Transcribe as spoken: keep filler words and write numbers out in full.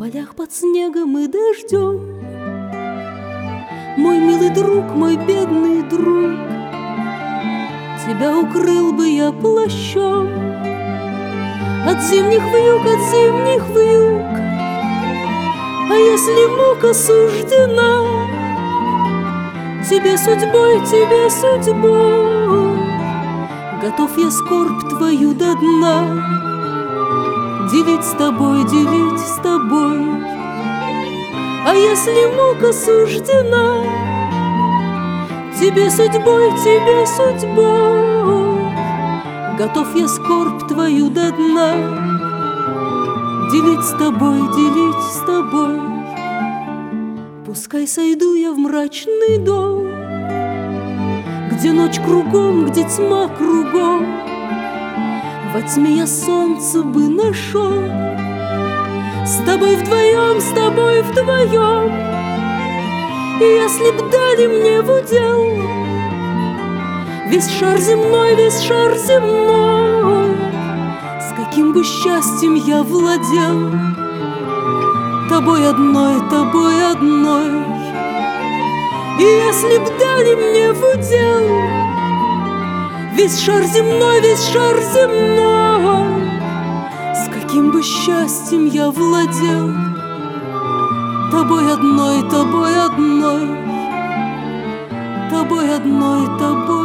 полях под снегом и дождем. Мой милый друг, мой бедный друг, тебя укрыл бы я плащом от зимних вьюг, от зимних вьюг. А если мука суждена тебе судьбой, тебе судьбой, готов я скорбь твою до дна делить с тобой, делить с тобой. А если мука суждена тебе судьбой, тебе судьбой, готов я скорбь твою до дна делить с тобой, делить с тобой. Пускай сойду я в мрачный дом, где ночь кругом, где тьма кругом, во тьме я солнце бы нашел. С тобой вдвоем, с тобой вдвоем. И если б дали мне в удел весь шар земной, весь шар земной, с каким бы счастьем я владел тобой одной, тобой одной. И если б дали мне в удел весь шар земной, весь шар земной, с каким бы счастьем я владел тобой одной, тобой одной, тобой одной, тобой